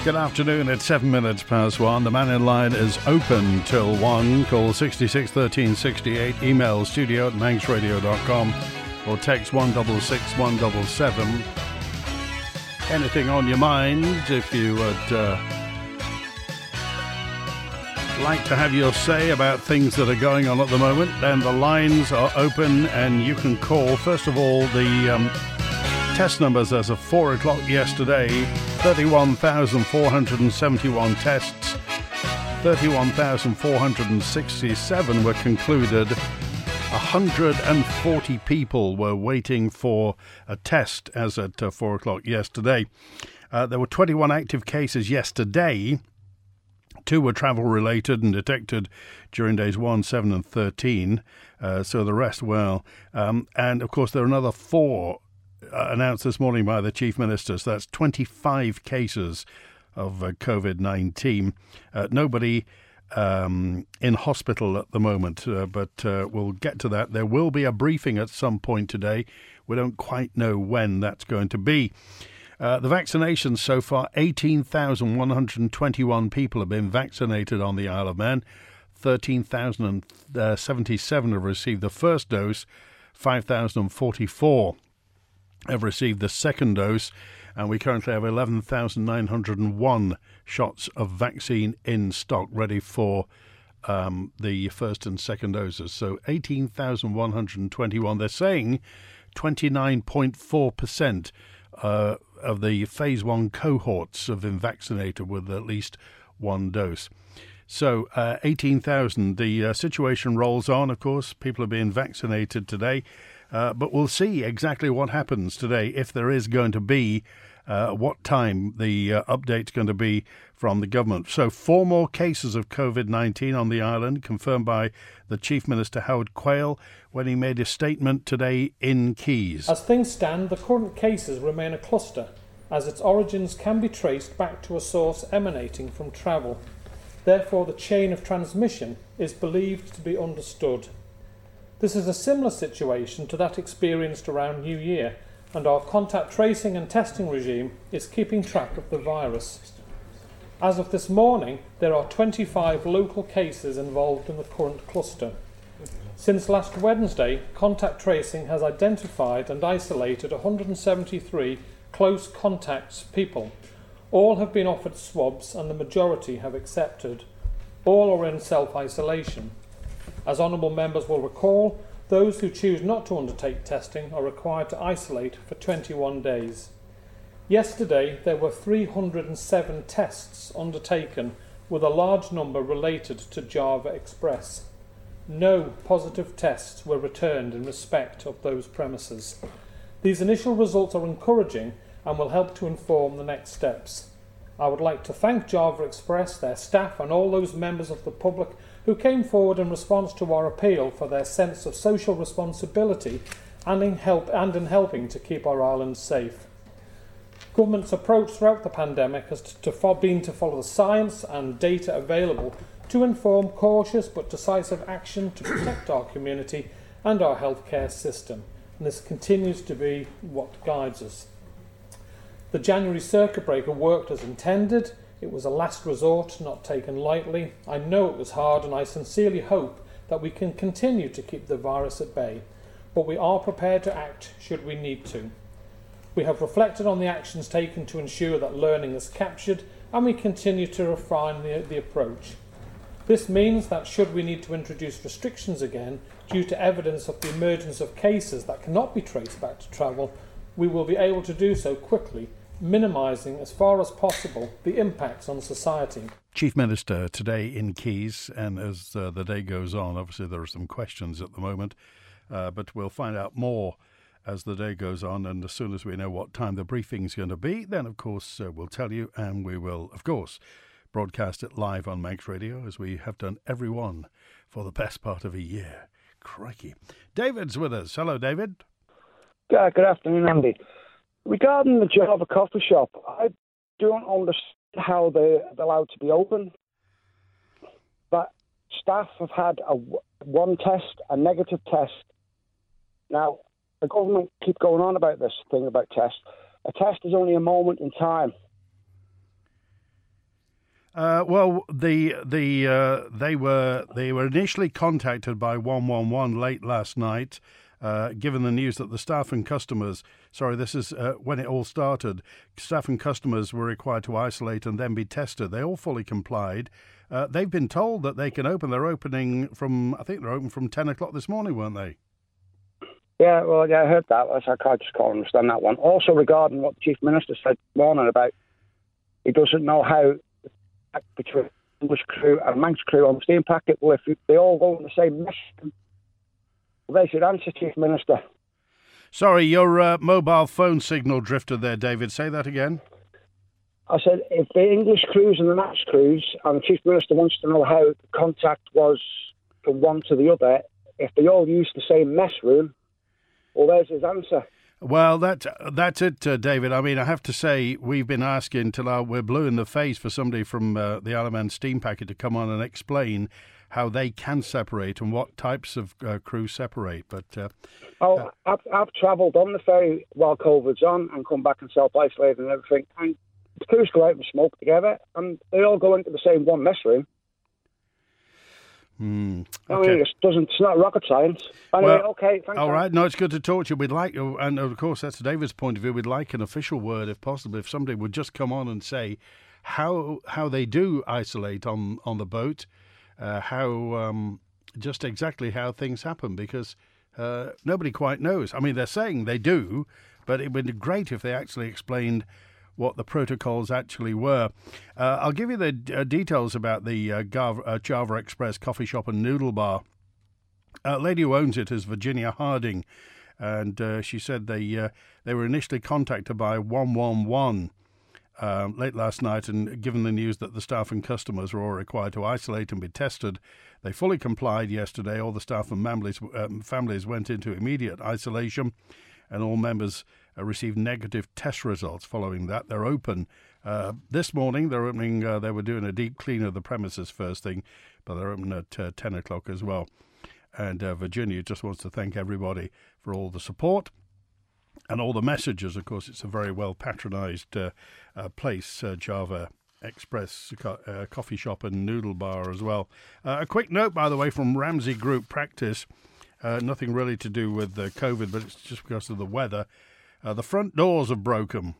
Good afternoon, it's 7 minutes past 1. The man in line is open till 1. Call 66 13 68, email studio@manxradio.com or text 166 177. Anything on your mind, if you would like to have your say about things that are going on at the moment, then the lines are open and you can call. First of all, the test numbers as of 4 o'clock yesterday: 31,471 tests, 31,467 were concluded. 140 people were waiting for a test as at 4 o'clock yesterday. There were 21 active cases yesterday. 2 were travel-related and detected during days 1, 7 and 13. So the rest, well. And, of course, there are another 4 announced this morning by the Chief Minister. So that's 25 cases of COVID-19. Nobody in hospital at the moment, but we'll get to that. There will be a briefing at some point today. We don't quite know when that's going to be. The vaccinations so far: 18,121 people have been vaccinated on the Isle of Man. 13,077 have received the first dose. 5,044 have received the second dose. And we currently have 11,901 shots of vaccine in stock, ready for the first and second doses. So 18,121. They're saying 29.4% of the phase 1 cohorts have been vaccinated with at least one dose. So 18,000. The situation rolls on, of course. People are being vaccinated today. But we'll see exactly what happens today, if there is going to be, what time the update's going to be from the government. So 4 more cases of COVID-19 on the island, confirmed by the Chief Minister Howard Quayle when he made a statement today in Keys. As things stand, the current cases remain a cluster, as its origins can be traced back to a source emanating from travel. Therefore, the chain of transmission is believed to be understood. This is a similar situation to that experienced around New Year, and our contact tracing and testing regime is keeping track of the virus. As of this morning, there are 25 local cases involved in the current cluster. Since last Wednesday, contact tracing has identified and isolated 173 close contacts people. All have been offered swabs and the majority have accepted. All are in self-isolation. As honourable members will recall, those who choose not to undertake testing are required to isolate for 21 days. Yesterday, there were 307 tests undertaken, with a large number related to Java Express. No positive tests were returned in respect of those premises. These initial results are encouraging and will help to inform the next steps. I would like to thank Java Express, their staff and all those members of the public who came forward in response to our appeal for their sense of social responsibility and in helping to keep our island safe. Government's approach throughout the pandemic has been to follow the science and data available to inform cautious but decisive action to protect our community and our healthcare system, and this continues to be what guides us. The January circuit breaker worked as intended. It was a last resort, not taken lightly. I know it was hard, and I sincerely hope that we can continue to keep the virus at bay, but we are prepared to act should we need to. We have reflected on the actions taken to ensure that learning is captured, and we continue to refine the approach. This means that should we need to introduce restrictions again due to evidence of the emergence of cases that cannot be traced back to travel, we will be able to do so quickly, minimising as far as possible the impacts on society. Chief Minister today in Keys, and as the day goes on, obviously there are some questions at the moment, but we'll find out more as the day goes on, and as soon as we know what time the briefing's going to be, then of course we'll tell you, and we will of course broadcast it live on Manx Radio, as we have done every one for the best part of a year. Crikey. David's with us. Hello, David. Good afternoon, Andy. Regarding the Java coffee shop, I don't understand how they're allowed to be open. But staff have had one test, a negative test. Now, the government keep going on about this thing about tests. A test is only a moment in time. Well, they were initially contacted by 111 late last night, given the news that the staff and customers. Sorry, this is when it all started. Staff and customers were required to isolate and then be tested. They all fully complied. They've been told that they can open. They're opening from, I think they're open from 10 o'clock this morning, weren't they? Yeah, well, yeah, I heard that. I just can't understand that one. Also, regarding what the Chief Minister said this morning about he doesn't know how between English crew and Manx crew on the steam packet, well, if they all go in the same mess, well, they should answer, Chief Minister. Sorry, your mobile phone signal drifted there, David. Say that again. I said, if the English crews and the Manx crews, and the Chief Minister wants to know how the contact was from one to the other, if they all used the same mess room, well, there's his answer. Well, that's it, David. I mean, I have to say, we've been asking till we're blue in the face for somebody from the Isle of Man steam packet to come on and explain how they can separate and what types of crew separate. But I've travelled on the ferry while COVID's on and come back and self-isolated and everything, and the crews go out and smoke together, and they all go into the same one mess room. Okay. I mean, it's not rocket science. Anyway, well, okay, thanks. All right, no, it's good to talk to you. We'd like, and of course, that's David's point of view. We'd like an official word, if possible, if somebody would just come on and say how they do isolate on the boat, just exactly how things happen, because nobody quite knows. I mean, they're saying they do, but it would be great if they actually explained what the protocols actually were. I'll give you the details about the Java Express coffee shop and noodle bar. Lady who owns it is Virginia Harding, and she said they were initially contacted by 111 late last night, and given the news that the staff and customers were all required to isolate and be tested, they fully complied yesterday. All the staff and families went into immediate isolation, and all members received negative test results following that. They're open this morning. They're opening. They were doing a deep clean of the premises first thing, but they're open at 10 o'clock as well. And Virginia just wants to thank everybody for all the support and all the messages. Of course, it's a very well patronised place, Java Express coffee shop and noodle bar as well. A quick note, by the way, from Ramsey Group Practice. Nothing really to do with COVID, but it's just because of the weather. The front doors have broken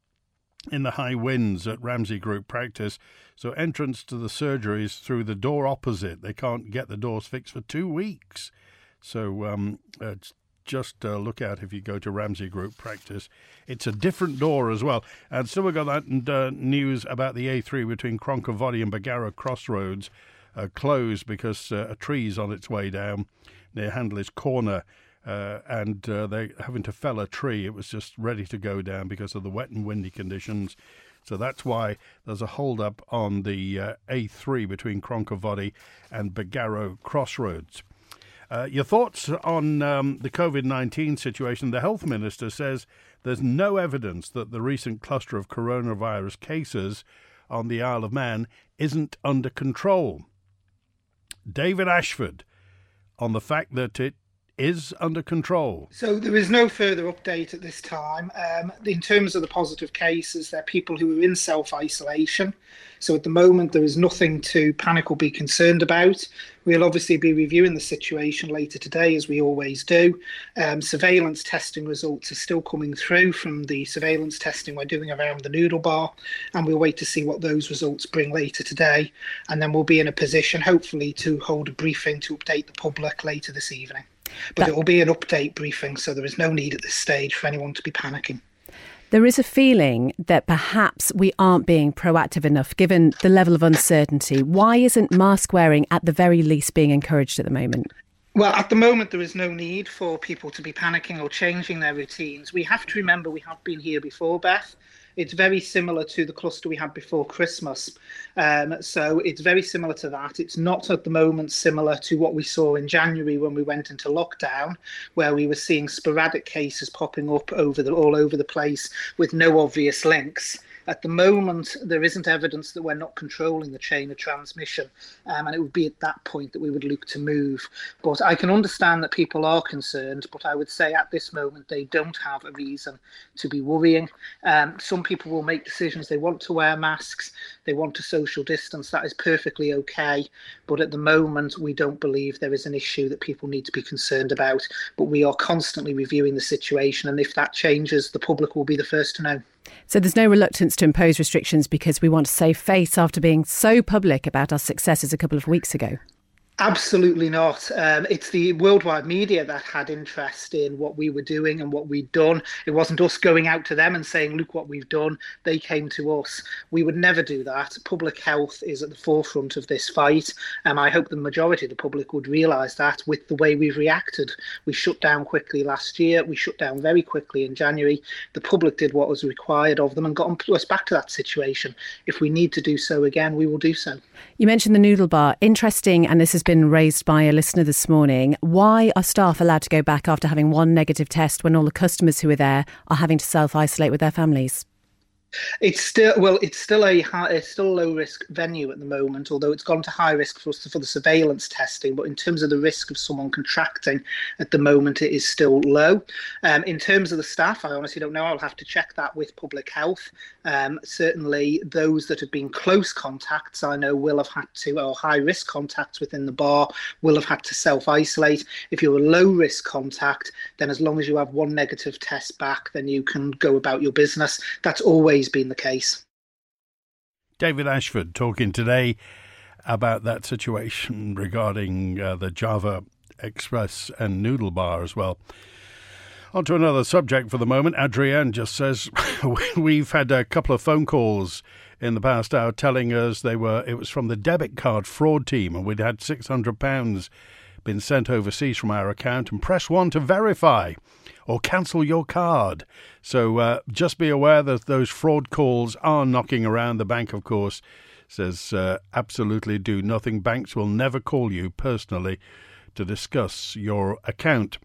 in the high winds at Ramsey Group Practice, so entrance to the surgery is through the door opposite. They can't get the doors fixed for 2 weeks. So just look out if you go to Ramsey Group Practice. It's a different door as well. And still we've got that news about the A3 between Cronkervoddy and Bagarrow Crossroads closed because a tree's on its way down near Handley's Corner. And they're having to fell a tree. It was just ready to go down because of the wet and windy conditions. So that's why there's a hold-up on the A3 between Cronkervoddy and Bagarrow Crossroads. Your thoughts on the COVID-19 situation? The Health Minister says there's no evidence that the recent cluster of coronavirus cases on the Isle of Man isn't under control. David Ashford on the fact that it is under control. So there is no further update at this time. In terms of the positive cases, they're people who are in self-isolation. So at the moment, there is nothing to panic or be concerned about. We'll obviously be reviewing the situation later today, as we always do. Surveillance testing results are still coming through from the surveillance testing we're doing around the noodle bar, and we'll wait to see what those results bring later today. And then we'll be in a position, hopefully, to hold a briefing to update the public later this evening. But it will be an update briefing, so there is no need at this stage for anyone to be panicking. There is a feeling that perhaps we aren't being proactive enough given the level of uncertainty. Why isn't mask wearing at the very least being encouraged at the moment? Well, at the moment, there is no need for people to be panicking or changing their routines. We have to remember we have been here before, Beth. It's very similar to the cluster we had before Christmas. So it's very similar to that. It's not at the moment similar to what we saw in January when we went into lockdown, where we were seeing sporadic cases popping up all over the place with no obvious links. At the moment, there isn't evidence that we're not controlling the chain of transmission, and it would be at that point that we would look to move. But I can understand that people are concerned, but I would say at this moment they don't have a reason to be worrying. Some people will make decisions. They want to wear masks, they want to social distance. That is perfectly okay. But at the moment, we don't believe there is an issue that people need to be concerned about. But we are constantly reviewing the situation, and if that changes, the public will be the first to know. So there's no reluctance to impose restrictions because we want to save face after being so public about our successes a couple of weeks ago? Absolutely not. It's the worldwide media that had interest in what we were doing and what we'd done. It wasn't us going out to them and saying, look what we've done. They came to us. We would never do that. Public health is at the forefront of this fight. I hope the majority of the public would realise that with the way we've reacted. We shut down quickly last year. We shut down very quickly in January. The public did what was required of them and got us back to that situation. If we need to do so again, we will do so. You mentioned the noodle bar. Interesting, and this has been raised by a listener this morning. Why are staff allowed to go back after having one negative test when all the customers who are there are having to self-isolate with their families? It's still a low risk venue at the moment, although it's gone to high risk for the surveillance testing. But in terms of the risk of someone contracting, at the moment it is still low. In terms of the staff, I honestly don't know. I'll have to check that with public health. Certainly, those that have been close contacts, I know will have had to, or high risk contacts within the bar, will have had to self-isolate. If you're a low risk contact, then as long as you have one negative test back, then you can go about your business. That's always been the case. David Ashford talking today about that situation regarding the Java Express and Noodle Bar as well. On to another subject for the moment. Adrienne just says we've had a couple of phone calls in the past hour telling us it was from the debit card fraud team, and we'd had £600 been sent overseas from our account, and press 1 to verify or cancel your card. So just be aware that those fraud calls are knocking around. The bank, of course, says absolutely do nothing. Banks will never call you personally to discuss your account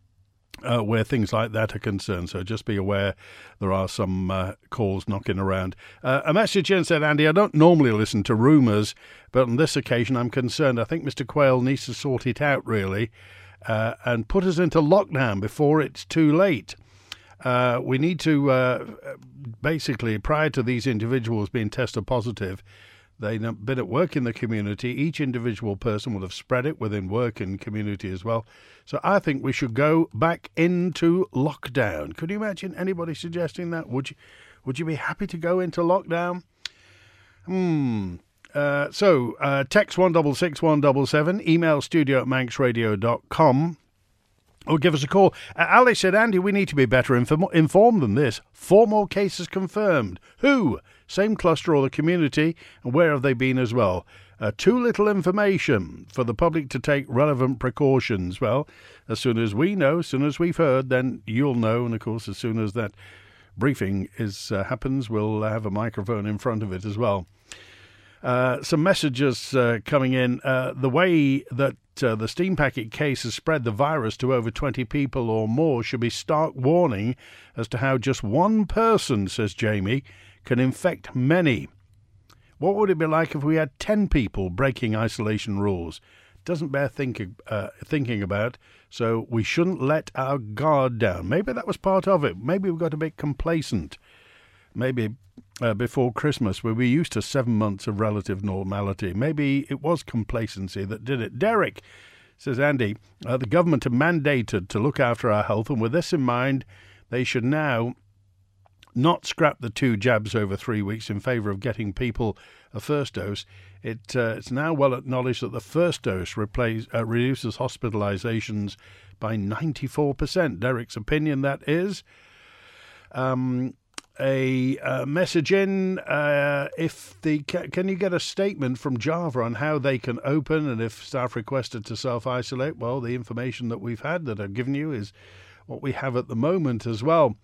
where things like that are concerned. So just be aware there are some calls knocking around. A message in said, Andy, I don't normally listen to rumours, but on this occasion I'm concerned. I think Mr. Quayle needs to sort it out, really, and put us into lockdown before it's too late. We need to, basically, prior to these individuals being tested positive, they've been at work in the community. Each individual person would have spread it within work and community as well. So I think we should go back into lockdown. Could you imagine anybody suggesting that? Would you be happy to go into lockdown? Text 166 email studio@manxradio.com, or give us a call. Alice said, Andy, we need to be better informed than this. 4 more cases confirmed. Who? Same cluster or the community? And where have they been as well? Too little information for the public to take relevant precautions. Well, as soon as we know, as soon as we've heard, then you'll know. And, of course, as soon as that briefing happens, we'll have a microphone in front of it as well. Some messages coming in. The way that the steam packet case has spread the virus to over 20 people or more should be stark warning as to how just one person, says Jamie, can infect many. What would it be like if we had 10 people breaking isolation rules? Doesn't bear thinking about, so we shouldn't let our guard down. Maybe that was part of it. Maybe we got a bit complacent. Maybe before Christmas, we were used to 7 months of relative normality. Maybe it was complacency that did it. Derek says, Andy, the government have mandated to look after our health, and with this in mind, they should now not scrap the 2 jabs over 3 weeks in favour of getting people a first dose. It's now well acknowledged that the first dose reduces hospitalisations by 94%. Derek's opinion, that is. A message in, can you get a statement from Java on how they can open and if staff requested to self-isolate? Well, the information that we've had that I've given you is what we have at the moment as well.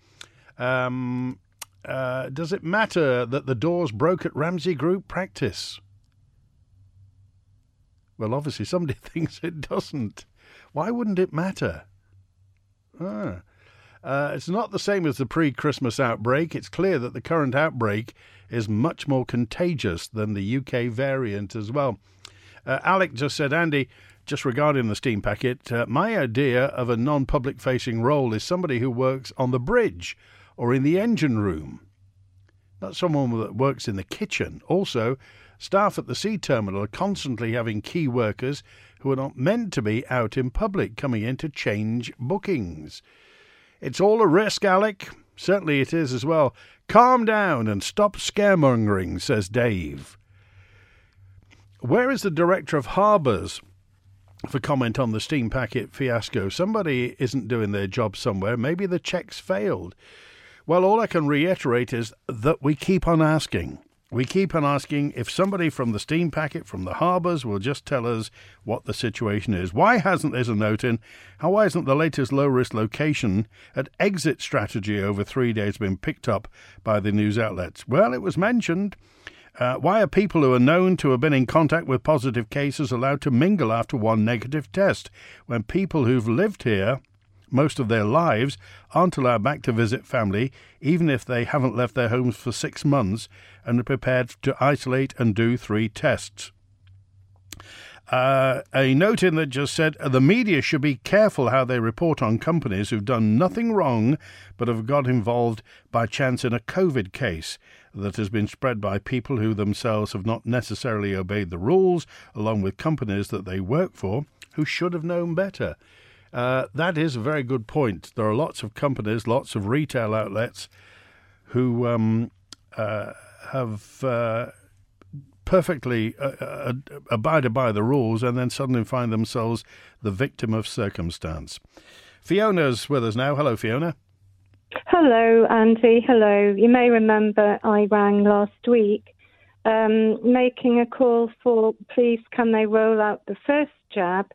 Does it matter that the doors broke at Ramsey Group practice? Well, obviously somebody thinks it doesn't. Why wouldn't it matter? It's not the same as the pre-Christmas outbreak. It's clear that the current outbreak is much more contagious than the UK variant as well. Alec just said, Andy, just regarding the steam packet, my idea of a non-public facing role is somebody who works on the bridge or in the engine room, not someone that works in the kitchen. Also, staff at the sea terminal are constantly having key workers who are not meant to be out in public coming in to change bookings. It's all a risk, Alec. Certainly it is as well. Calm down and stop scaremongering, says Dave. Where is the Director of Harbours for comment on the steam packet fiasco? Somebody isn't doing their job somewhere. Maybe the checks failed. Well, all I can reiterate is that we keep on asking. We keep on asking if somebody from the steam packet, from the harbours, will just tell us what the situation is. Why hasn't there a note in? Why isn't the latest low-risk location at exit strategy over 3 days been picked up by the news outlets? Well, it was mentioned. Why are people who are known to have been in contact with positive cases allowed to mingle after one negative test, when people who've lived here most of their lives aren't allowed back to visit family, even if they haven't left their homes for 6 months and are prepared to isolate and do 3 tests? A note in that just said, the media should be careful how they report on companies who've done nothing wrong but have got involved by chance in a COVID case that has been spread by people who themselves have not necessarily obeyed the rules, along with companies that they work for who should have known better. That is a very good point. There are lots of companies, lots of retail outlets who have perfectly abided by the rules and then suddenly find themselves the victim of circumstance. Fiona's with us now. Hello, Fiona. Hello, Andy. Hello. You may remember I rang last week making a call for please can they roll out the first jab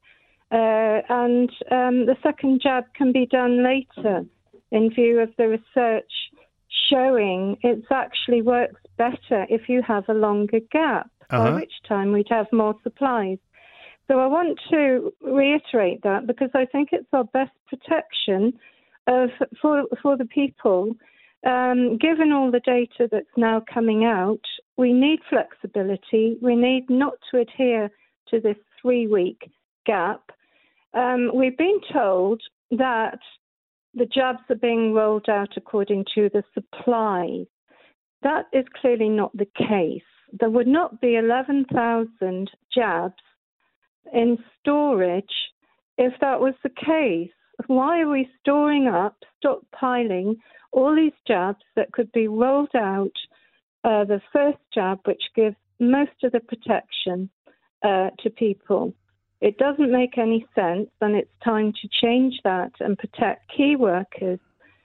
and the second jab can be done later in view of the research showing it actually works better if you have a longer gap, by which time we'd have more supplies. So I want to reiterate that because I think it's our best protection for the people. Given all the data that's now coming out, we need flexibility. We need not to adhere to this 3-week gap. We've been told that the jabs are being rolled out according to the supply. That is clearly not the case. There would not be 11,000 jabs in storage if that was the case. Why are we storing up, stockpiling all these jabs that could be rolled out, the first jab, which gives most of the protection to people? It doesn't make any sense, and it's time to change that and protect key workers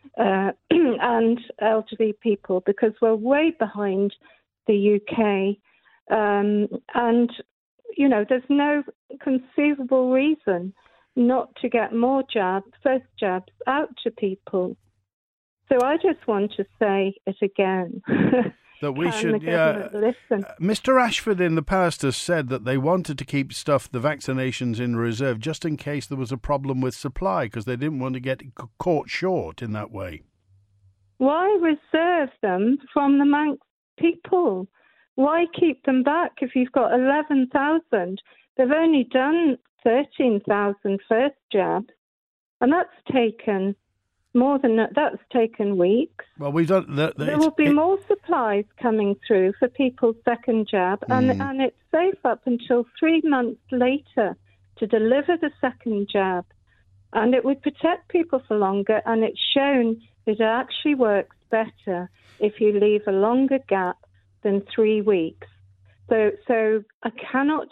and elderly people, because we're way behind the UK. And, you know, there's no conceivable reason not to get more jabs, first jabs, out to people. So I just want to say it again. That we should, listen. Mr. Ashford in the past has said that they wanted to keep the vaccinations in reserve just in case there was a problem with supply, because they didn't want to get caught short in that way. Why reserve them from the Manx people? Why keep them back if you've got 11,000? They've only done 13,000 first jabs, and that's taken more than that. That's taken weeks. Well, we've done. There will be more supplies coming through for people's second jab, and it's safe up until 3 months later to deliver the second jab, and it would protect people for longer. And it's shown that it actually works better if you leave a longer gap than 3 weeks. So I cannot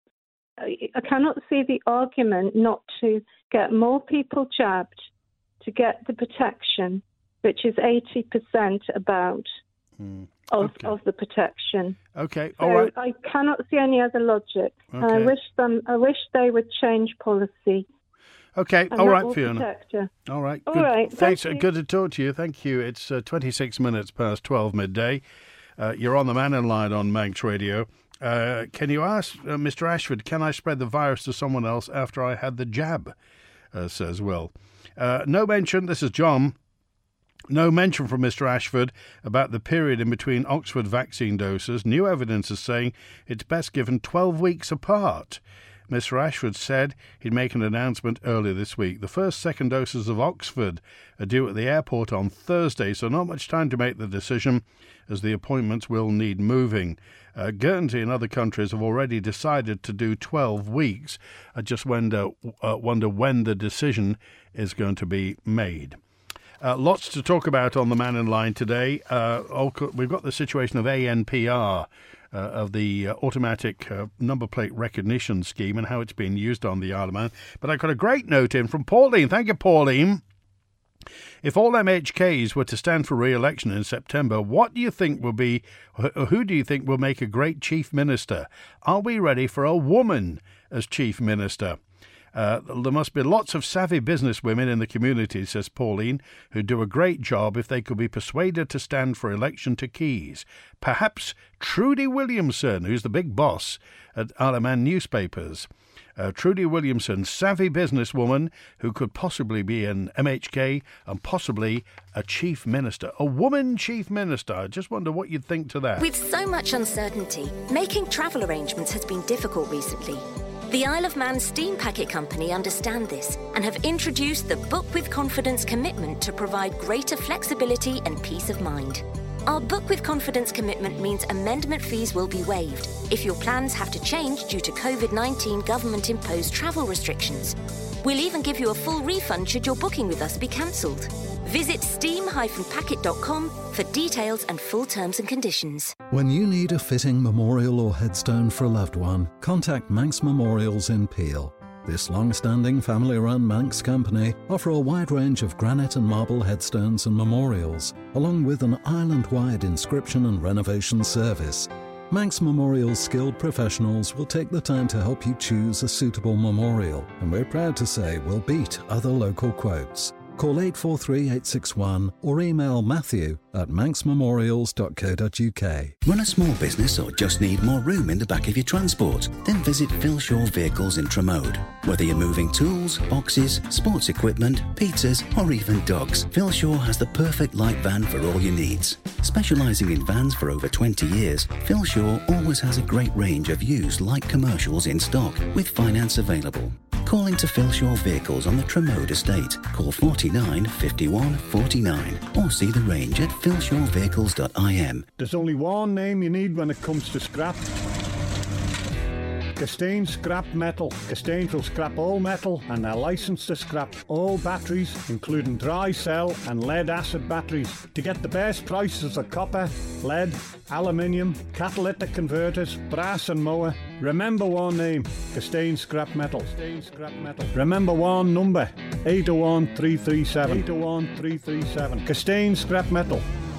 see the argument not to get more people jabbed to get the protection, which is 80% about of the protection. Okay, so all right. I cannot see any other logic. Okay. And I wish they would change policy. Okay, all right, Fiona. All right, all good. right. Thanks. Good to talk to you. Thank you. It's 26 minutes past 12 midday. You're on the Man in Line on Manx Radio. Can you ask Mr. Ashford, can I spread the virus to someone else after I had the jab? Says Will. No mention, this is John No mention from Mr Ashford about the period in between Oxford vaccine doses. New evidence is saying it's best given 12 weeks apart. Mr Ashford said he'd make an announcement earlier this week. The first second doses of Oxford are due at the airport on Thursday, so not much time to make the decision, as the appointments will need moving. Guernsey and other countries have already decided to do 12 weeks. I just wonder when the decision is going to be made. Lots to talk about on the Man in Line today. We've got the situation of ANPR, of the automatic number plate recognition scheme and how it's being used on the Isle of Man. But I got a great note in from Pauline. Thank you, Pauline. If all MHKs were to stand for re-election in September, who do you think will make a great Chief Minister? Are we ready for a woman as Chief Minister? There must be lots of savvy businesswomen in the community, says Pauline, who do a great job if they could be persuaded to stand for election to Keys. Perhaps Trudy Williamson, who's the big boss at Isle of Man newspapers. Trudy Williamson, savvy businesswoman who could possibly be an MHK and possibly a Chief Minister. A woman Chief Minister. I just wonder what you'd think to that. With so much uncertainty, making travel arrangements has been difficult recently. The Isle of Man Steam Packet Company understand this and have introduced the Book with Confidence commitment to provide greater flexibility and peace of mind. Our Book with Confidence commitment means amendment fees will be waived if your plans have to change due to COVID-19 government-imposed travel restrictions. We'll even give you a full refund should your booking with us be cancelled. Visit steam-packet.com for details and full terms and conditions. When you need a fitting memorial or headstone for a loved one, contact Manx Memorials in Peel. This long-standing family-run Manx company offer a wide range of granite and marble headstones and memorials, along with an island-wide inscription and renovation service. Manx Memorials skilled professionals will take the time to help you choose a suitable memorial, and we're proud to say we'll beat other local quotes. Call 843-861 or email matthew@manxmemorials.co.uk. Run a small business or just need more room in the back of your transport? Then visit Phil Shaw Vehicles in Tramode. Whether you're moving tools, boxes, sports equipment, pizzas or even dogs, Phil Shaw has the perfect light van for all your needs. Specialising in vans for over 20 years, Phil Shaw always has a great range of used light commercials in stock with finance available. Call into Phil Shaw Vehicles on the Tramode estate. Call 49 51 49 or see the range at philshawvehicles.im. There's only one name you need when it comes to scrap. Castaigne Scrap Metal. Castaigne will scrap all metal and they're licensed to scrap all batteries, including dry cell and lead acid batteries. To get the best prices of copper, lead, aluminium, catalytic converters, brass and mower, remember one name, Castaigne Scrap Metal. Castaigne Scrap Metal. Remember one number, 801 337. 801 337. Castaigne Scrap Metal.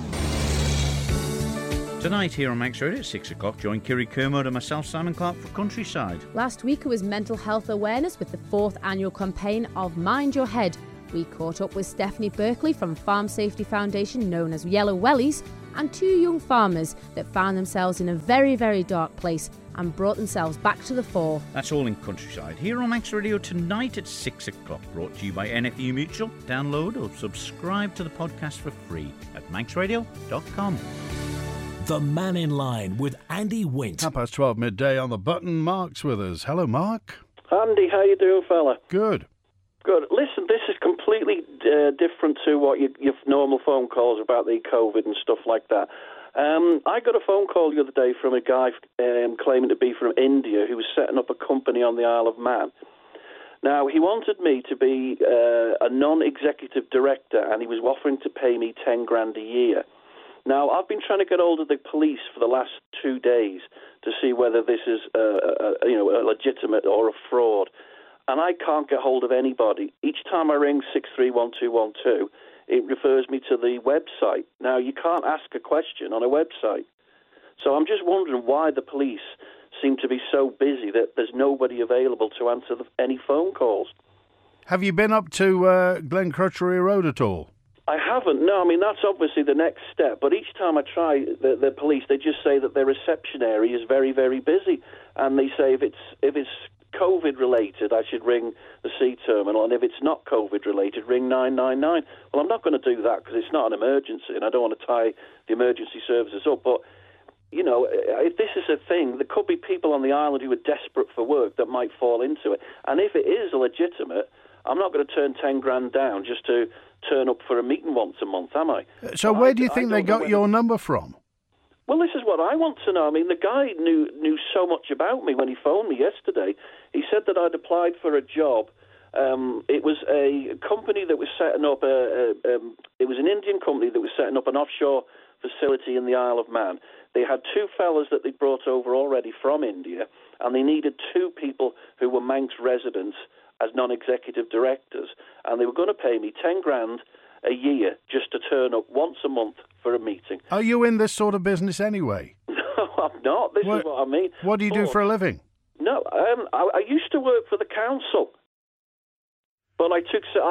Tonight here on Manx Radio at 6 o'clock, join Kiri Kermode and myself, Simon Clark, for Countryside. Last week it was Mental Health Awareness with the 4th annual campaign of Mind Your Head. We caught up with Stephanie Berkeley from Farm Safety Foundation, known as Yellow Wellies, and 2 young farmers that found themselves in a very, very dark place and brought themselves back to the fore. That's all in Countryside here on Manx Radio tonight at 6 o'clock. Brought to you by NFU Mutual. Download or subscribe to the podcast for free at manxradio.com. The Man in Line with Andy Wint. 12:30 midday on the button. Mark's with us. Hello, Mark. Andy, how you doing, fella? Good. Good. Listen, this is completely different to what your normal phone calls about the COVID and stuff like that. I got a phone call the other day from a guy claiming to be from India who was setting up a company on the Isle of Man. Now, he wanted me to be a non-executive director, and he was offering to pay me 10 grand a year. Now, I've been trying to get hold of the police for the last 2 days to see whether this is a legitimate or a fraud, and I can't get hold of anybody. Each time I ring 631212, it refers me to the website. Now, you can't ask a question on a website. So I'm just wondering why the police seem to be so busy that there's nobody available to answer any phone calls. Have you been up to Glen Crutchery Road at all? I haven't. No, I mean, that's obviously the next step. But each time I try, the police, they just say that their reception area is very, very busy. And they say if it's COVID related, I should ring the C terminal, and if it's not COVID related, ring 999. Well, I'm not going to do that because it's not an emergency, and I don't want to tie the emergency services up. But if this is a thing, there could be people on the island who are desperate for work that might fall into it. And if it is legitimate, I'm not going to turn 10 grand down just to turn up for a meeting once a month, am I? So where do you think they got your number from? Well, this is what I want to know. I mean, the guy knew so much about me when he phoned me yesterday. He said that I'd applied for a job. It was a company that was setting up it was an Indian company that was setting up an offshore facility in the Isle of Man. They had 2 fellas that they brought over already from India, and they needed 2 people who were Manx residents as non-executive directors, and they were going to pay me 10 grand a year just to turn up once a month for a meeting. Are you in this sort of business anyway? No, I'm not. This is what I mean. What do you do for a living? No, I used to work for the council, but I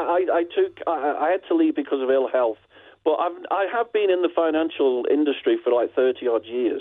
had to leave because of ill health. But I have been in the financial industry for like 30-odd years.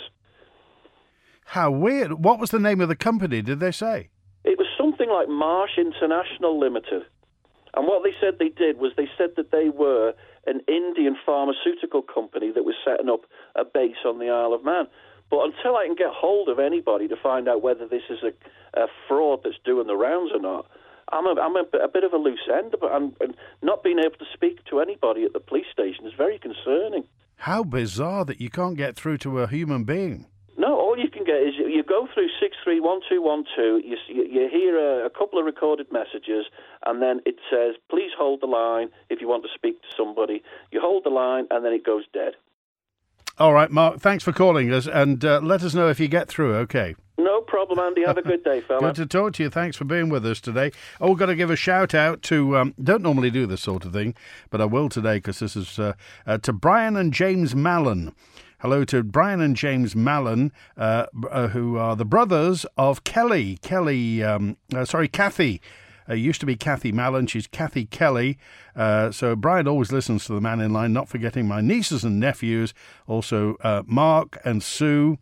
How weird. What was the name of the company, did they say? It was something like Marsh International Limited. And what they said they did was they said that they were an Indian pharmaceutical company that was setting up a base on the Isle of Man. But until I can get hold of anybody to find out whether this is a fraud that's doing the rounds or not, I'm a bit of a loose end, but I'm not being able to speak to anybody at the police station is very concerning. How bizarre that you can't get through to a human being. No, all you can get is you go through 631212, you hear a couple of recorded messages, and then it says, please hold the line if you want to speak to somebody. You hold the line, and then it goes dead. All right, Mark, thanks for calling us, and let us know if you get through, okay? No problem, Andy. Have a good day, fella. Good to talk to you. Thanks for being with us today. Oh, we've got to give a shout-out to, don't normally do this sort of thing, but I will today because this is to Brian and James Mallon. Hello to Brian and James Mallon, who are the brothers of Kathy. Used to be Kathy Mallon. She's Kathy Kelly. So Brian always listens to the Man in Line, not forgetting my nieces and nephews. Also Mark and Sue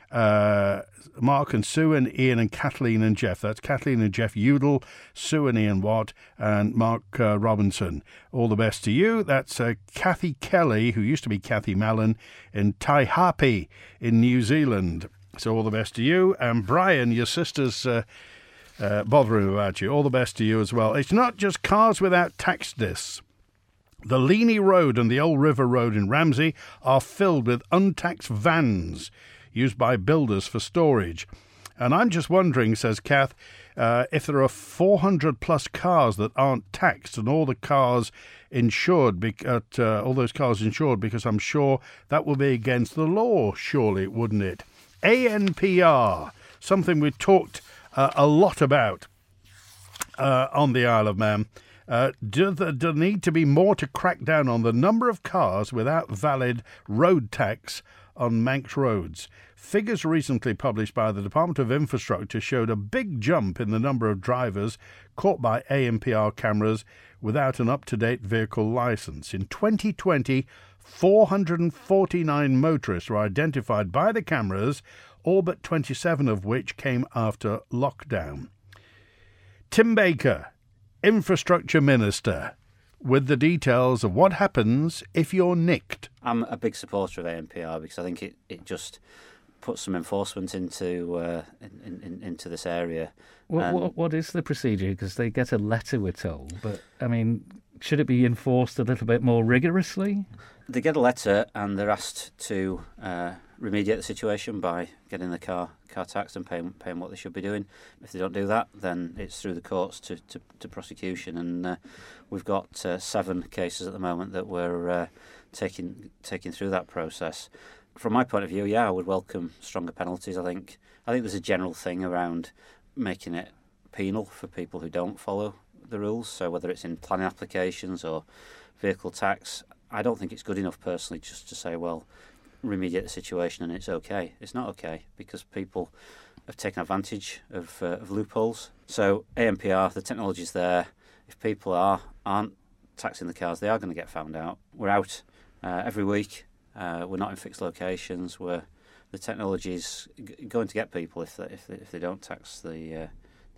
and Ian and Kathleen and Jeff. That's Kathleen and Jeff Udall, Sue and Ian Watt, and Mark Robinson. All the best to you. That's Kathy Kelly, who used to be Kathy Mallon, in Taihape in New Zealand. So all the best to you. And Brian, your sister's bothering about you. All the best to you as well. It's not just cars without tax discs. The Leaney Road and the Old River Road in Ramsey are filled with untaxed vans used by builders for storage. And I'm just wondering, says Kath, if there are 400 plus cars that aren't taxed and all the cars insured, all those cars insured, because I'm sure that will be against the law, surely, wouldn't it? ANPR, something we talked a lot about on the Isle of Man. Do there need to be more to crack down on the number of cars without valid road tax on Manx roads? Figures recently published by the Department of Infrastructure showed a big jump in the number of drivers caught by ANPR cameras without an up-to-date vehicle licence. In 2020, 449 motorists were identified by the cameras, all but 27 of which came after lockdown. Tim Baker, Infrastructure Minister, with the details of what happens if you're nicked. I'm a big supporter of ANPR because I think it just puts some enforcement into this area. What is the procedure? Because they get a letter, we're told, but I mean, should it be enforced a little bit more rigorously? They get a letter and they're asked to remediate the situation by getting the car taxed and paying what they should be doing. If they don't do that, then it's through the courts to prosecution. And we've got 7 cases at the moment that we're taking through that process. From my point of view, I would welcome stronger penalties. I think there's a general thing around making it penal for people who don't follow the rules. So whether it's in planning applications or vehicle tax, I don't think it's good enough personally just to say, well, remediate the situation and it's okay. It's not okay because people have taken advantage of loopholes. So ANPR, the technology's there. If people aren't taxing the cars, they are going to get found out. We're out every week. We're not in fixed locations. The technology's going to get people if they don't tax the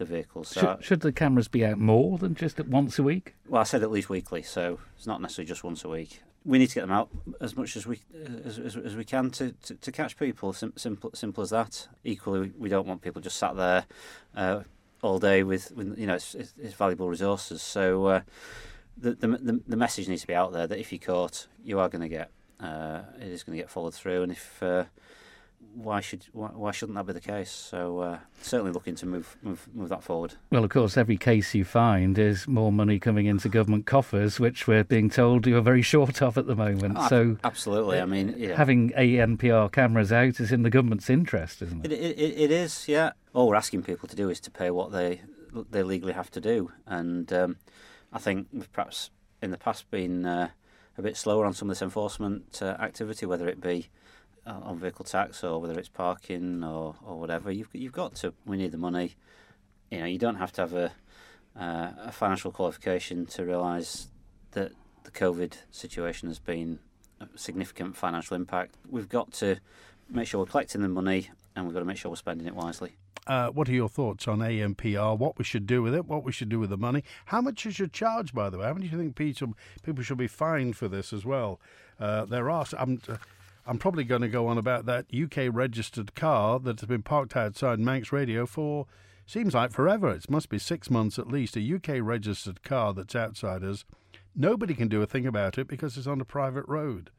the vehicles. So should the cameras be out more than just once a week? Well, I said at least weekly, so it's not necessarily just once a week. We need to get them out as much as we can to catch people. Simple as that. Equally, we don't want people just sat there all day with it's valuable resources. So the message needs to be out there that if you're caught, you are going to get it is going to get followed through, and if why shouldn't that be the case? So certainly looking to move that forward. Well, of course, every case you find is more money coming into government coffers, which we're being told you're very short of at the moment. So absolutely, I mean, having ANPR cameras out is in the government's interest, isn't it? It is, yeah. All we're asking people to do is to pay what they legally have to do, and I think we've perhaps in the past been a bit slower on some of this enforcement activity, whether it be on vehicle tax or whether it's parking or whatever. You've got to. We need the money. You don't have to have a financial qualification to realise that the COVID situation has been a significant financial impact. We've got to make sure we're collecting the money, and we've got to make sure we're spending it wisely. What are your thoughts on ANPR? What we should do with it? What we should do with the money? How much you should charge, by the way? How much do you think people should be fined for this as well? There are. I'm probably going to go on about that UK registered car that's been parked outside Manx Radio for seems like forever. It must be 6 months at least. A UK registered car that's outside us. Nobody can do a thing about it because it's on a private road.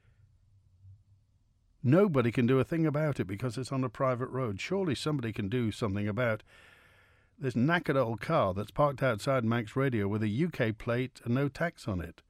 Nobody can do a thing about it because it's on a private road. Surely somebody can do something about this knackered old car that's parked outside Manx Radio with a UK plate and no tax on it.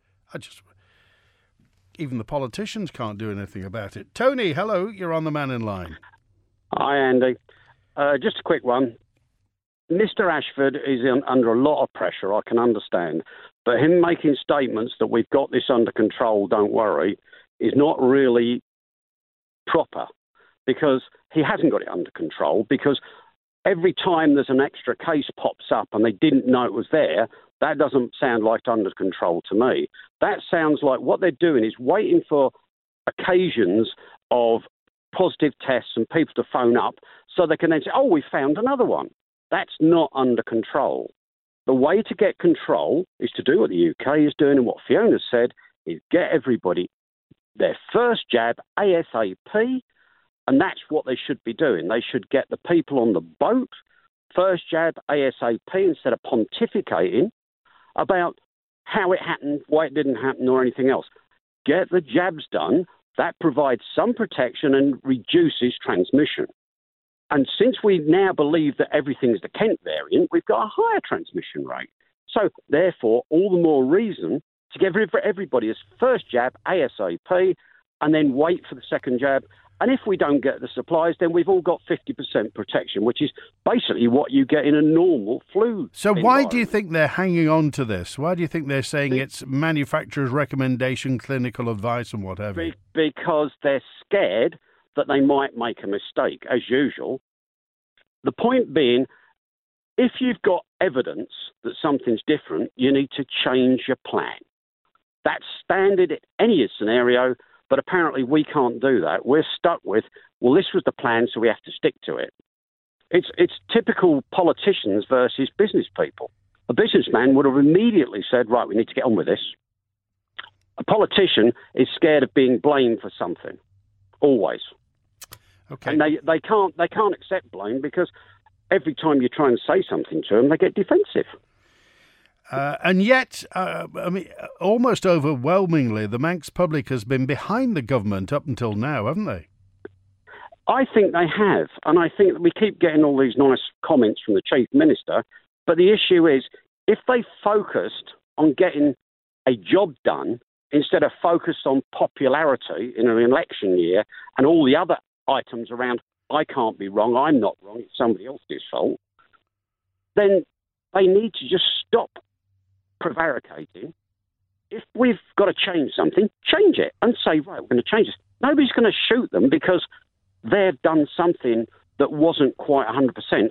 Even the politicians can't do anything about it. Tony, hello, you're on the Man in Line. Hi, Andy. Just a quick one. Mr. Ashford is under a lot of pressure, I can understand. But him making statements that we've got this under control, don't worry, is not really proper, because he hasn't got it under control, because every time there's an extra case pops up and they didn't know it was there, that doesn't sound like under control to me. That sounds like what they're doing is waiting for occasions of positive tests and people to phone up so they can then say, oh, we found another one. That's not under control. The way to get control is to do what the UK is doing, and what Fiona said is get everybody their first jab ASAP, and that's what they should be doing. They should get the people on the boat first jab ASAP instead of pontificating about how it happened, why it didn't happen, or anything else. Get the jabs done. That provides some protection and reduces transmission. And since we now believe that everything's the Kent variant, we've got a higher transmission rate. So, therefore, all the more reason to give everybody his first jab ASAP and then wait for the second jab. And if we don't get the supplies, then we've all got 50% protection, which is basically what you get in a normal flu. So why do you think they're hanging on to this? Why do you think they're saying it's manufacturer's recommendation, clinical advice and what have you? Because they're scared that they might make a mistake, as usual. The point being, if you've got evidence that something's different, you need to change your plan. That's standard in any scenario, but apparently we can't do that. We're stuck with, well, this was the plan, so we have to stick to it. It's typical politicians versus business people. A businessman would have immediately said, right, we need to get on with this. A politician is scared of being blamed for something, always. Okay. And they can't accept blame, because every time you try and say something to them, they get defensive. And yet, almost overwhelmingly, the Manx public has been behind the government up until now, haven't they? I think they have. And I think that we keep getting all these nice comments from the Chief Minister. But the issue is, if they focused on getting a job done instead of focused on popularity in an election year and all the other items around, I can't be wrong, I'm not wrong, it's somebody else's fault, then they need to just stop prevaricating. If we've got to change something, change it and say, right, we're going to change this. Nobody's going to shoot them because they've done something that wasn't quite 100%.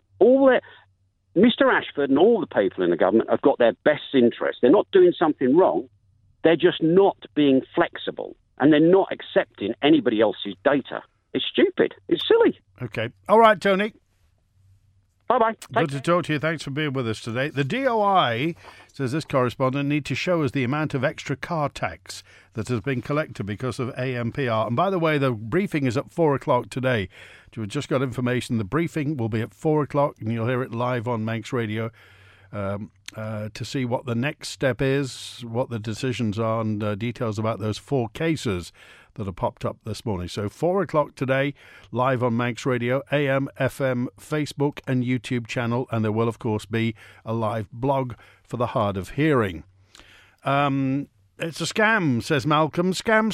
Mr. Ashford and all the people in the government have got their best interest. They're not doing something wrong. They're just not being flexible, and they're not accepting anybody else's data. It's stupid. It's silly. Okay. All right, Tony. Bye-bye. Good to talk to you. Thanks for being with us today. The DOI, says this correspondent, need to show us the amount of extra car tax that has been collected because of ANPR. And by the way, the briefing is at 4 o'clock today. We've just got information. The briefing will be at 4 o'clock, and you'll hear it live on Manx Radio to see what the next step is, what the decisions are, and details about those 4 cases that have popped up this morning. So 4 o'clock today, live on Manx Radio, AM, FM, Facebook and YouTube channel, and there will, of course, be a live blog for the hard of hearing. It's a scam, says Malcolm.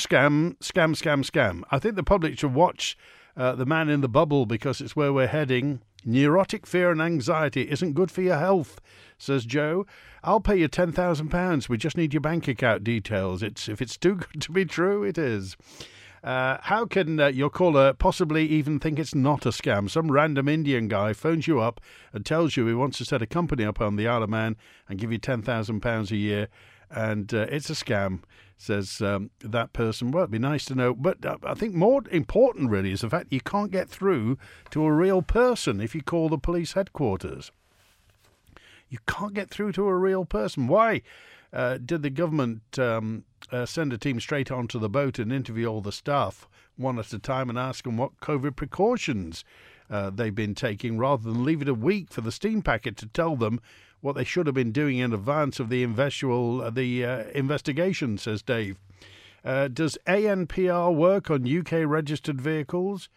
Scam. I think the public should watch The Man in the Bubble because it's where we're heading. Neurotic fear and anxiety isn't good for your health, says Joe. I'll pay you £10,000. We just need your bank account details. If it's too good to be true, it is. How can your caller possibly even think it's not a scam? Some random Indian guy phones you up and tells you he wants to set a company up on the Isle of Man and give you £10,000 a year, and it's a scam, says that person. Well, it'd be nice to know. But I think more important, really, is the fact you can't get through to a real person if you call the police headquarters. You can't get through to a real person. Why did the government send a team straight onto the boat and interview all the staff one at a time and ask them what COVID precautions they've been taking, rather than leave it a week for the steam packet to tell them what they should have been doing in advance of the investigation, says Dave. Does ANPR work on UK registered vehicles?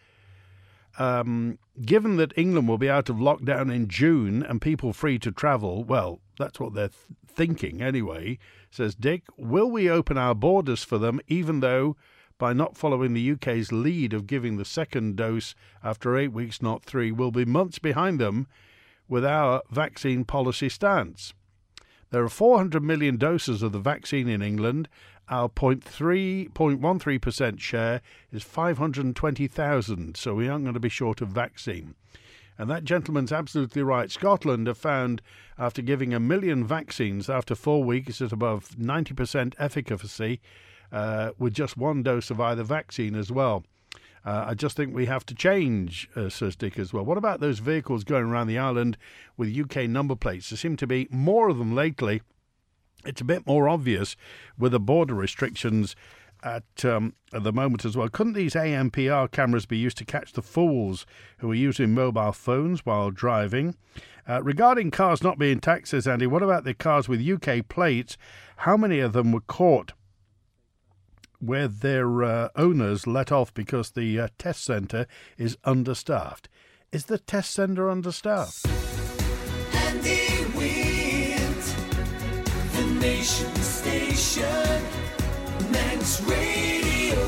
Given that England will be out of lockdown in June and people free to travel, well, that's what they're thinking anyway, says Dick. Will we open our borders for them, even though by not following the UK's lead of giving the second dose after 8 weeks, not 3, we'll be months behind them with our vaccine policy stance? There are 400 million doses of the vaccine in England. Our 0.13% share is 520,000, so we aren't going to be short of vaccine. And that gentleman's absolutely right. Scotland have found, after giving 1 million vaccines, after 4 weeks at above 90% efficacy, with just 1 dose of either vaccine as well. I just think we have to change, says Dick as well. What about those vehicles going around the island with UK number plates? There seem to be more of them lately. It's a bit more obvious with the border restrictions at the moment as well. Couldn't these ANPR cameras be used to catch the fools who are using mobile phones while driving? Regarding cars not being taxed, says Andy, what about the cars with UK plates? How many of them were caught where their owners let off because the test centre is understaffed? Is the test centre understaffed? Andy Wint, the nation station, Manx Radio.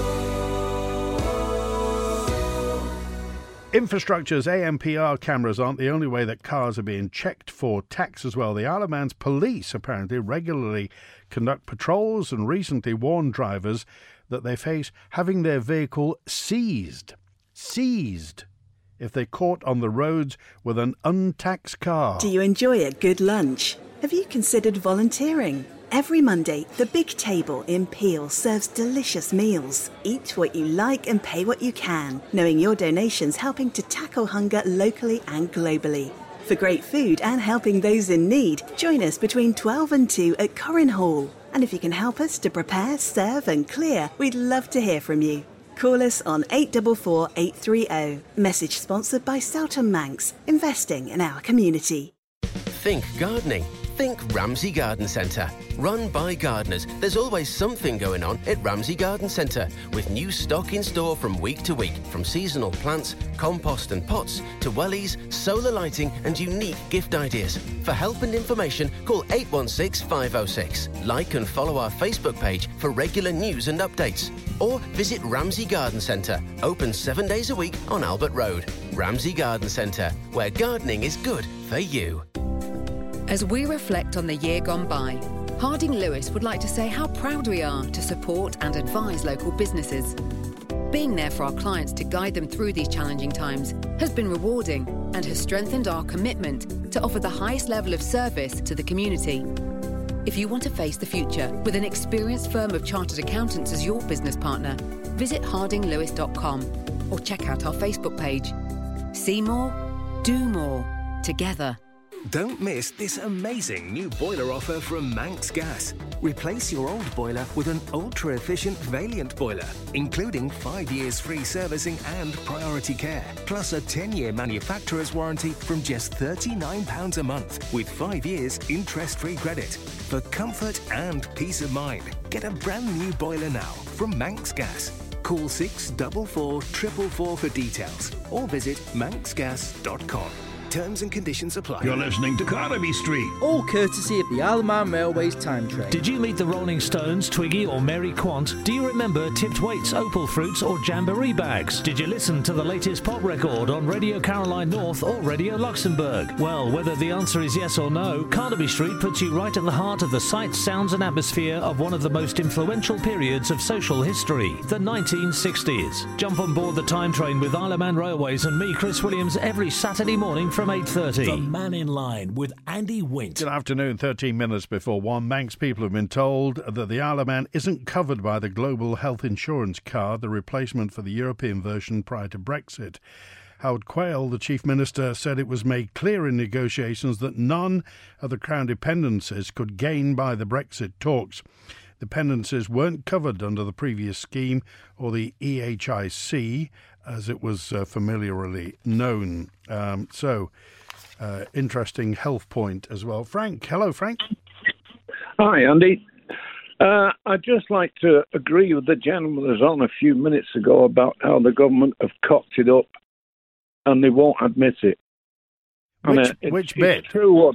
Infrastructure's ANPR cameras aren't the only way that cars are being checked for tax as well. The Isle of Man's police apparently regularly conduct patrols and recently warned drivers that they face having their vehicle seized if they're caught on the roads with an untaxed car. Do you enjoy a good lunch? Have you considered volunteering? Every Monday, the Big Table in Peel serves delicious meals. Eat what you like and pay what you can, knowing your donations helping to tackle hunger locally and globally. For great food and helping those in need, join us between 12 and 2 at Corrin Hall. And if you can help us to prepare, serve and clear, we'd love to hear from you. Call us on 844 830. Message sponsored by Selton Manx, investing in our community. Think gardening. Think Ramsey Garden Centre. Run by gardeners, there's always something going on at Ramsey Garden Centre, with new stock in store from week to week, from seasonal plants, compost and pots, to wellies, solar lighting and unique gift ideas. For help and information, call 816 506. Like and follow our Facebook page for regular news and updates. Or visit Ramsey Garden Centre, open 7 days a week on Albert Road. Ramsey Garden Centre, where gardening is good for you. As we reflect on the year gone by, Harding Lewis would like to say how proud we are to support and advise local businesses. Being there for our clients to guide them through these challenging times has been rewarding and has strengthened our commitment to offer the highest level of service to the community. If you want to face the future with an experienced firm of chartered accountants as your business partner, visit hardinglewis.com or check out our Facebook page. See more, do more. together. Don't miss this amazing new boiler offer from Manx Gas. Replace your old boiler with an ultra-efficient Valiant boiler, including 5 years free servicing and priority care, plus a 10-year manufacturer's warranty from just £39 a month with 5 years interest-free credit. For comfort and peace of mind, get a brand new boiler now from Manx Gas. Call 644 444 for details or visit manxgas.com. Terms and conditions apply. You're listening to Carnaby Street. All courtesy of the Isle of Man Railways time train. Did you meet the Rolling Stones, Twiggy or Mary Quant? Do you remember tipped weights, opal fruits or jamboree bags? Did you listen to the latest pop record on Radio Caroline North or Radio Luxembourg? Well, whether the answer is yes or no, Carnaby Street puts you right at the heart of the sights, sounds and atmosphere of one of the most influential periods of social history, the 1960s. Jump on board the time train with Isle of Man Railways and me, Chris Williams, every Saturday morning from 8:30. The Man in Line with Andy Wint. Good afternoon, 13 minutes before 1. Manx people have been told that the Isle of Man isn't covered by the global health insurance card, the replacement for the European version prior to Brexit. Howard Quayle, the Chief Minister, said it was made clear in negotiations that none of the Crown dependencies could gain by the Brexit talks. Dependencies weren't covered under the previous scheme, or the EHIC, as it was familiarly known. Interesting health point as well. Frank, hello, Frank. Hi, Andy. I'd just like to agree with the gentleman that was on a few minutes ago about how the government have cocked it up and they won't admit it. Which bit? It's true what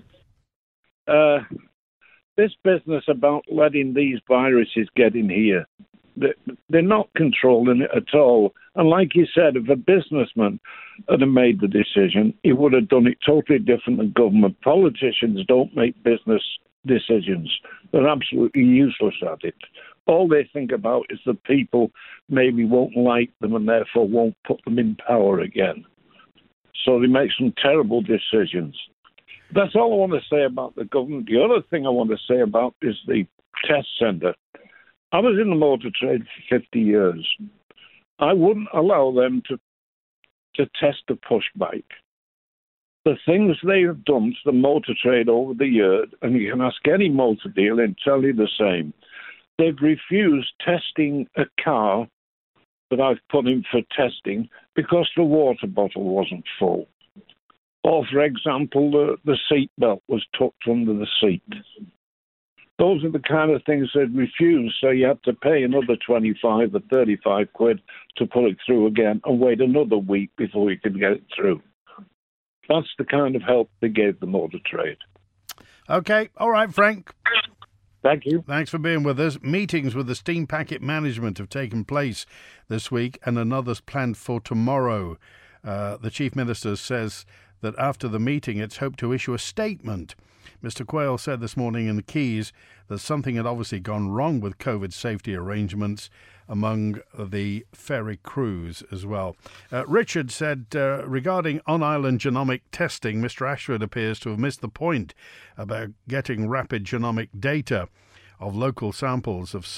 this business about letting these viruses get in here, they're not controlling it at all. And like you said, if a businessman had made the decision, he would have done it totally different than government. Politicians don't make business decisions. They're absolutely useless at it. All they think about is that people maybe won't like them and therefore won't put them in power again. So they make some terrible decisions. That's all I want to say about the government. The other thing I want to say about is the test centre. I was in the motor trade for 50 years. I wouldn't allow them to test a push bike. The things they have done to the motor trade over the years, and you can ask any motor dealer and tell you the same, they've refused testing a car that I've put in for testing because the water bottle wasn't full. Or, for example, the seat belt was tucked under the seat. Those are the kind of things they'd refuse, so you had to pay another 25 or 35 quid to put it through again and wait another week before you could get it through. That's the kind of help they gave the motor trade. OK, all right, Frank. Thank you. Thanks for being with us. Meetings with the steam packet management have taken place this week and another's planned for tomorrow. The Chief Minister says that after the meeting it's hoped to issue a statement. Mr Quayle said this morning in the Keys that something had obviously gone wrong with COVID safety arrangements among the ferry crews as well. Richard said regarding on-island genomic testing, Mr Ashford appears to have missed the point about getting rapid genomic data of local samples of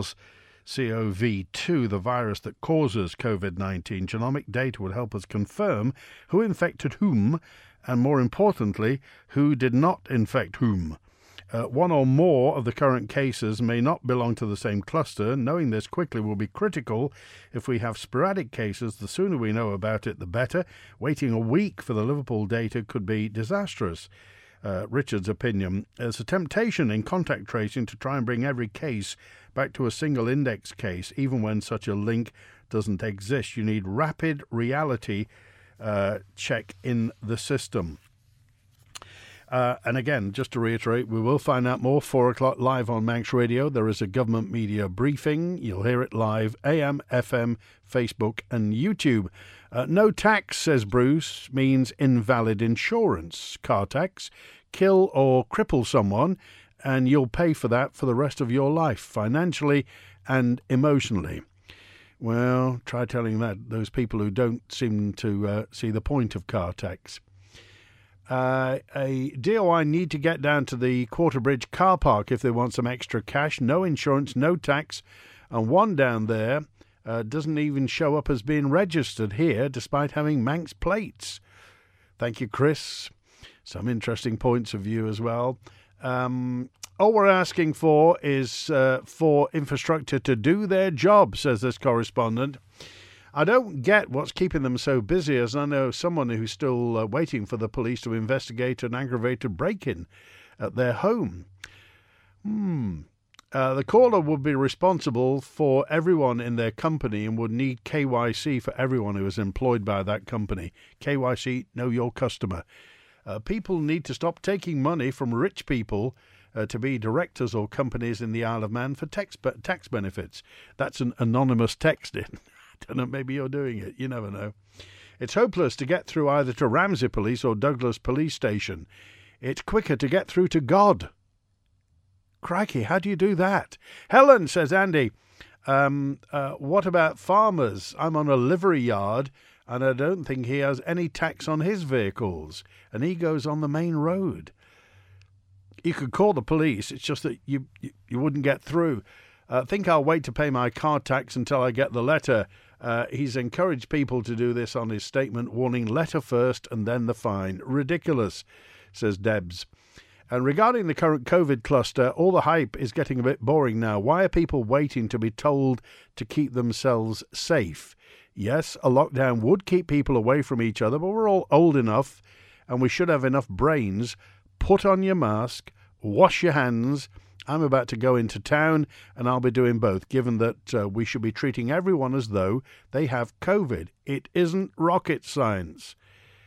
SARS-CoV-2, the virus that causes COVID-19. Genomic data would help us confirm who infected whom and, more importantly, who did not infect whom. One or more of the current cases may not belong to the same cluster. Knowing this quickly will be critical. If we have sporadic cases, the sooner we know about it, the better. Waiting a week for the Liverpool data could be disastrous. Richard's opinion. There's a temptation in contact tracing to try and bring every case back to a single index case, even when such a link doesn't exist. You need rapid reality check in the system. And again, just to reiterate, we will find out more 4 o'clock live on Manx Radio. There is a government media briefing. You'll hear it live, AM, FM, Facebook and YouTube. No tax, says Bruce, means invalid insurance. Car tax, kill or cripple someone, and you'll pay for that for the rest of your life, financially and emotionally. Well, try telling those people who don't seem to see the point of car tax. A DOI need to get down to the Quarterbridge car park if they want some extra cash. No insurance, no tax, and one down there doesn't even show up as being registered here despite having Manx plates. Thank you, Chris. Some interesting points of view as well. All we're asking for is for infrastructure to do their job, says this correspondent. I don't get what's keeping them so busy, as I know someone who's still waiting for the police to investigate an aggravated break-in at their home. The caller would be responsible for everyone in their company and would need KYC for everyone who is employed by that company. KYC, know your customer. People need to stop taking money from rich people to be directors or companies in the Isle of Man for tax benefits. That's an anonymous text in. I don't know, maybe you're doing it. You never know. It's hopeless to get through either to Ramsey Police or Douglas Police Station. It's quicker to get through to God. Crikey, how do you do that? Helen, says Andy, what about farmers? I'm on a livery yard and I don't think he has any tax on his vehicles, and he goes on the main road. You could call the police, it's just that you wouldn't get through. Think I'll wait to pay my car tax until I get the letter. He's encouraged people to do this on his statement, warning letter first and then the fine. Ridiculous, says Debs. And regarding the current COVID cluster, all the hype is getting a bit boring now. Why are people waiting to be told to keep themselves safe? Yes, a lockdown would keep people away from each other, but we're all old enough and we should have enough brains. Put on your mask, wash your hands. I'm about to go into town and I'll be doing both, given that we should be treating everyone as though they have COVID. It isn't rocket science.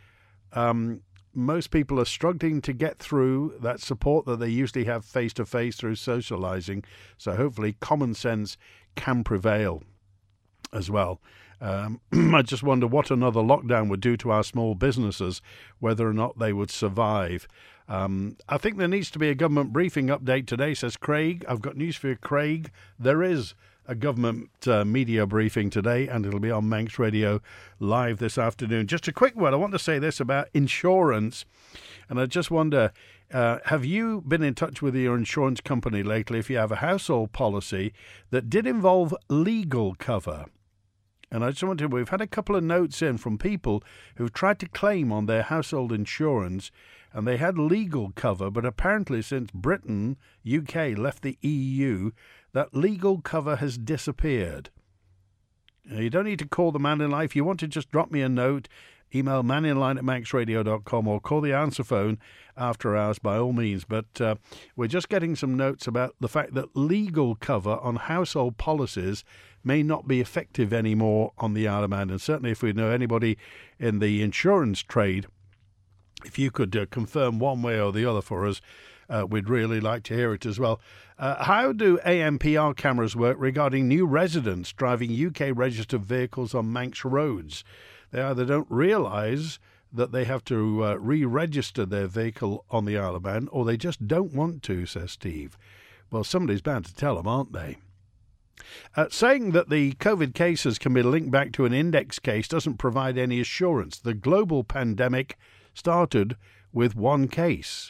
Most people are struggling to get through that support that they usually have face-to-face through socialising, so hopefully common sense can prevail as well. I just wonder what another lockdown would do to our small businesses, whether or not they would survive. I think there needs to be a government briefing update today, says Craig. I've got news for you, Craig. There is a government media briefing today, and it'll be on Manx Radio live this afternoon. Just a quick word. I want to say this about insurance, and I just wonder, have you been in touch with your insurance company lately if you have a household policy that did involve legal cover? And I just wanted, we've had a couple of notes in from people who've tried to claim on their household insurance, and they had legal cover, but apparently since Britain, UK, left the EU, that legal cover has disappeared. You don't need to call the Man in Line. If you want to just drop me a note, email maninline@manxradio.com or call the answer phone after hours by all means. But we're just getting some notes about the fact that legal cover on household policies may not be effective anymore on the Isle of Man. And certainly if we know anybody in the insurance trade, if you could confirm one way or the other for us, we'd really like to hear it as well. How do ANPR cameras work regarding new residents driving UK-registered vehicles on Manx roads? They either don't realise that they have to re-register their vehicle on the Isle of Man, or they just don't want to, says Steve. Well, somebody's bound to tell them, aren't they? Saying that the COVID cases can be linked back to an index case doesn't provide any assurance. The global pandemic started with one case.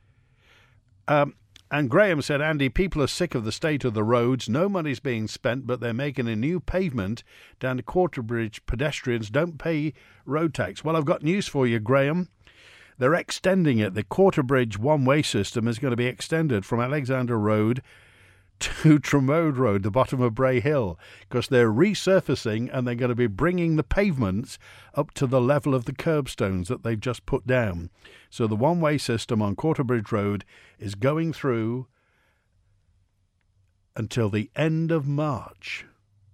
And Graham said, Andy, people are sick of the state of the roads. No money's being spent, but they're making a new pavement down to Quarterbridge. Pedestrians don't pay road tax. Well, I've got news for you, Graham. They're extending it. The Quarterbridge one-way system is going to be extended from Alexander Road to Tremode Road, the bottom of Bray Hill, because they're resurfacing and they're going to be bringing the pavements up to the level of the curbstones that they've just put down. So the one-way system on Quarterbridge Road is going through until the end of March.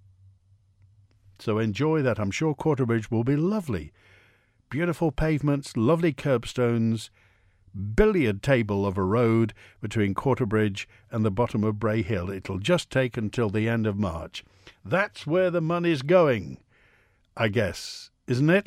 So enjoy that. I'm sure Quarterbridge will be lovely. Beautiful pavements, lovely curbstones, billiard table of a road between Quarterbridge and the bottom of Bray Hill. It'll just take until the end of March. That's where the money's going, I guess, isn't it?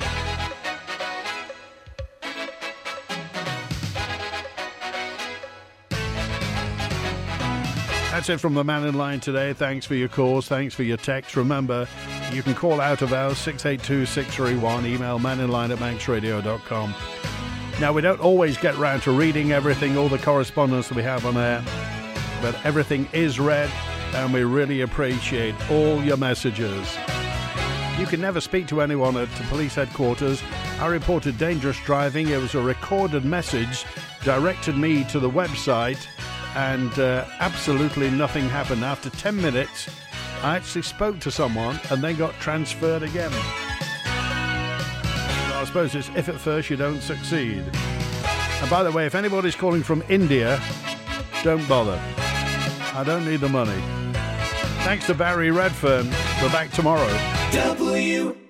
That's it from the Man in Line today. Thanks for your calls. Thanks for your texts. Remember, you can call out of ours, 682-631. Email maninline@manxradio.com. Now, we don't always get round to reading everything, all the correspondence that we have on air, but everything is read, and we really appreciate all your messages. You can never speak to anyone at police headquarters. I reported dangerous driving. It was a recorded message, directed me to the website, and absolutely nothing happened. After 10 minutes, I actually spoke to someone and they got transferred again. I suppose it's if at first you don't succeed. And by the way, if anybody's calling from India, don't bother. I don't need the money. Thanks to Barry Redfern. We're back tomorrow.